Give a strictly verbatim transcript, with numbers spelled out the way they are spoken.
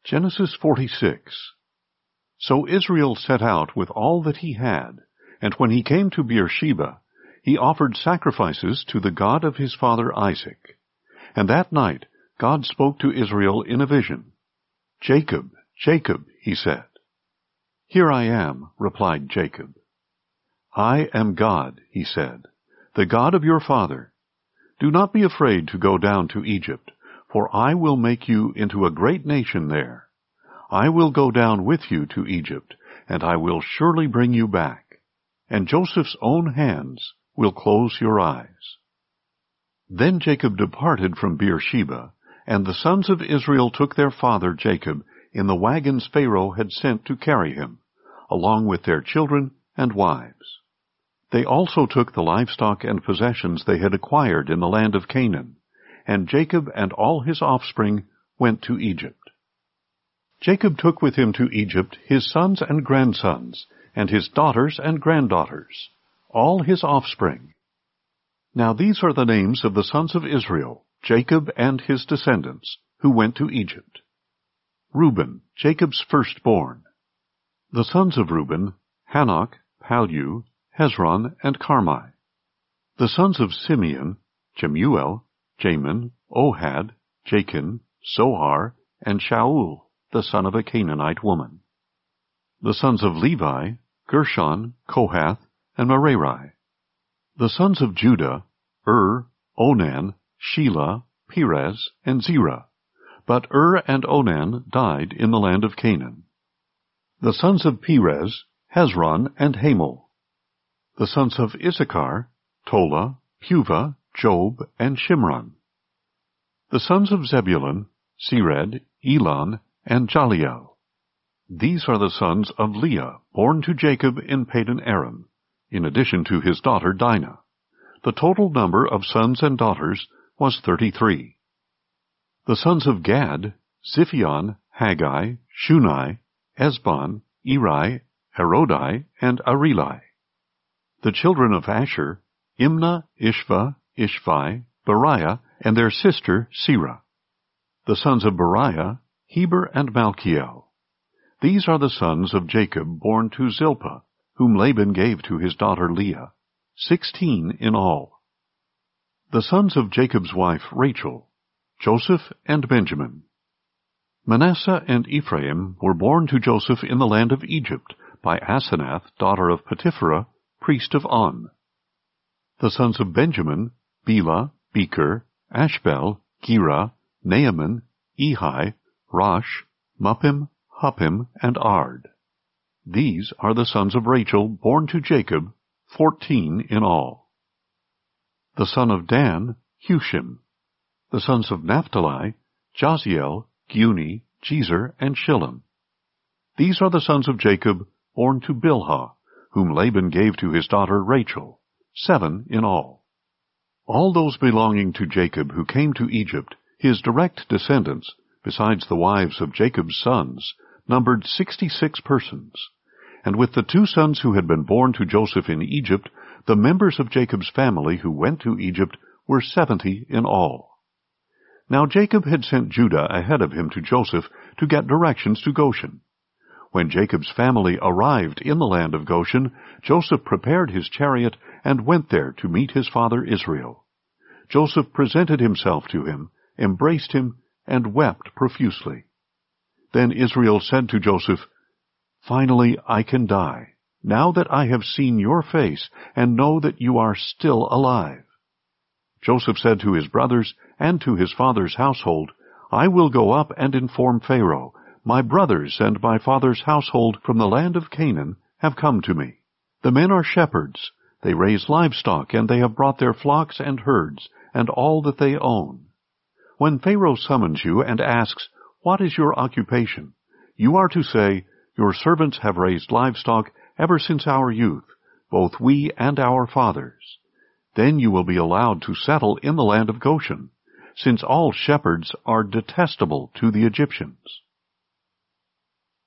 Genesis forty-six. So Israel set out with all that he had, and when he came to Beersheba, he offered sacrifices to the God of his father Isaac. And that night God spoke to Israel in a vision. "Jacob, Jacob," he said. "Here I am," replied Jacob. "I am God," he said, "the God of your father. Do not be afraid to go down to Egypt, for I will make you into a great nation there. I will go down with you to Egypt, and I will surely bring you back, and Joseph's own hands will close your eyes." Then Jacob departed from Beersheba, and the sons of Israel took their father Jacob in the wagons Pharaoh had sent to carry him, along with their children and wives. They also took the livestock and possessions they had acquired in the land of Canaan, and Jacob and all his offspring went to Egypt. Jacob took with him to Egypt his sons and grandsons, and his daughters and granddaughters, all his offspring. Now these are the names of the sons of Israel, Jacob and his descendants, who went to Egypt. Reuben, Jacob's firstborn. The sons of Reuben, Hanok, Pallu, Hezron, and Carmi. The sons of Simeon, Jemuel, Jamin, Ohad, Jachin, Zohar, and Shaul, the son of a Canaanite woman. The sons of Levi, Gershon, Kohath, and Merari. The sons of Judah, Ur, Onan, Shelah, Perez, and Zerah. But Ur and Onan died in the land of Canaan. The sons of Perez, Hezron, and Hamel. The sons of Issachar, Tola, Puvah, Job, and Shimron. The sons of Zebulun, Sered, Elon, and Jaliel. These are the sons of Leah, born to Jacob in Padan Aram, in addition to his daughter Dinah. The total number of sons and daughters was thirty-three. The sons of Gad, Ziphion, Haggai, Shunai, Esbon, Eri, Herodai, and Areli. The children of Asher, Imnah, Ishva, Ishvi, Beriah, and their sister Serah. The sons of Beriah, Heber and Malchiel. These are the sons of Jacob born to Zilpah, whom Laban gave to his daughter Leah, sixteen in all. The sons of Jacob's wife Rachel, Joseph and Benjamin. Manasseh and Ephraim were born to Joseph in the land of Egypt by Asenath, daughter of Potipherah, priest of On. The sons of Benjamin, Bela, Becher, Ashbel, Gera, Naaman, Ehi, Rosh, Muppim, Huppim, and Ard. These are the sons of Rachel born to Jacob, fourteen in all. The son of Dan, Hushim. The sons of Naphtali, Jaziel, Guni, Jezer, and Shillem. These are the sons of Jacob born to Bilhah, whom Laban gave to his daughter Rachel, seven in all. All those belonging to Jacob who came to Egypt, his direct descendants, besides the wives of Jacob's sons, numbered sixty-six persons. And with the two sons who had been born to Joseph in Egypt, the members of Jacob's family who went to Egypt were seventy in all. Now Jacob had sent Judah ahead of him to Joseph to get directions to Goshen. When Jacob's family arrived in the land of Goshen, Joseph prepared his chariot and went there to meet his father Israel. Joseph presented himself to him, embraced him, and wept profusely. Then Israel said to Joseph, "Finally I can die, now that I have seen your face and know that you are still alive." Joseph said to his brothers and to his father's household, "I will go up and inform Pharaoh. My brothers and my father's household from the land of Canaan have come to me. The men are shepherds. They raise livestock, and they have brought their flocks and herds, and all that they own. When Pharaoh summons you and asks, 'What is your occupation?' you are to say, 'Your servants have raised livestock ever since our youth, both we and our fathers.' Then you will be allowed to settle in the land of Goshen, since all shepherds are detestable to the Egyptians."